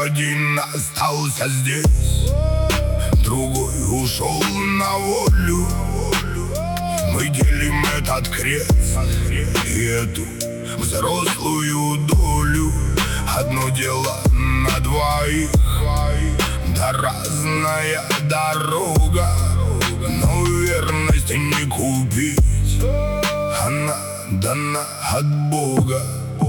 Один остался здесь, другой ушел на волю. Мы делим этот крест и эту взрослую долю. Одно дело на двоих, да разная дорога. Но верность не купить, она дана от Бога.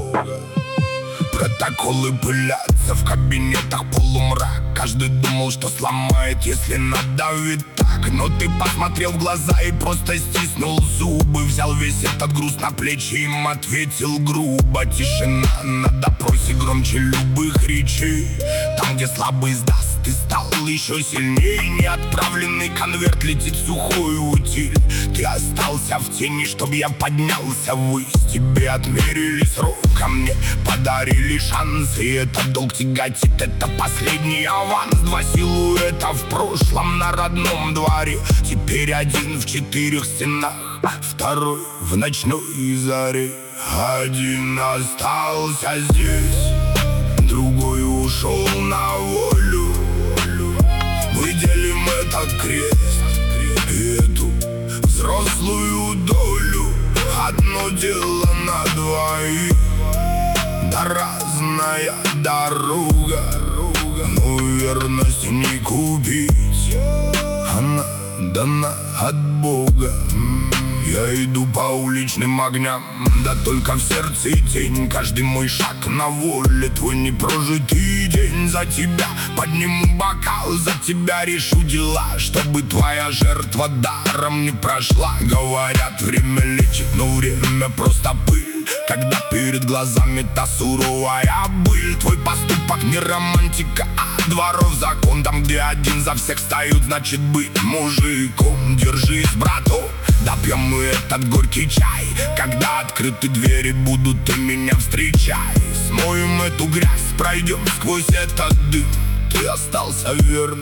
Протоколы пылятся в кабинетах, полумрак. Каждый думал, что сломает, если надавит так. Но ты посмотрел в глаза и просто стиснул зубы. Взял весь этот груз на плечи, им ответил грубо. Тишина на допросе громче любых речей. Там, где слабый сдаст, ты стал еще сильнее. Неотправленный конверт летит в сухую утиль. Ты остался в тени, чтоб я поднялся ввысь. Тебе отмерили срок, а мне подарили шанс. И этот долг тяготит, это последний аванс. Два силуэта в прошлом на родном дворе. Теперь один в 4 стенах, второй в ночной заре. Один остался здесь, другой ушел на волю. Мы делим этот крест и эту взрослую долю. Одно дело на двоих, да разная дорога. Но верность не купить, она дана от Бога. Я иду по уличным огням, да только в сердце тень. Каждый мой шаг на воле, твой непрожитый день. За тебя подниму бокал, за тебя решу дела, чтобы твоя жертва даром не прошла. Говорят, время лечит, но время просто пыль, когда перед глазами та суровая быль. Твой поступок не романтика, а дворов закон. Там, где один за всех встают, значит быть мужиком. Держись, брату, допьем мы этот горький чай. Когда открыты двери будут, ты меня встречай. Смоем эту грязь, пройдем сквозь этот дым. Ты остался верным,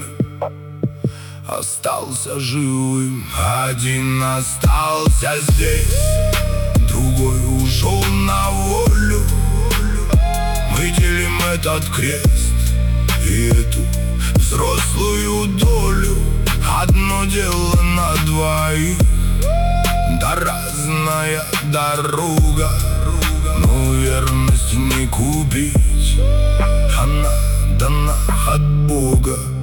остался живым. Один остался здесь, другой ушел на волю. Мы делим этот крест и эту взрослую долю. Одно дело на двоих, да разная дорога. Но верность не купить, она дана от Бога.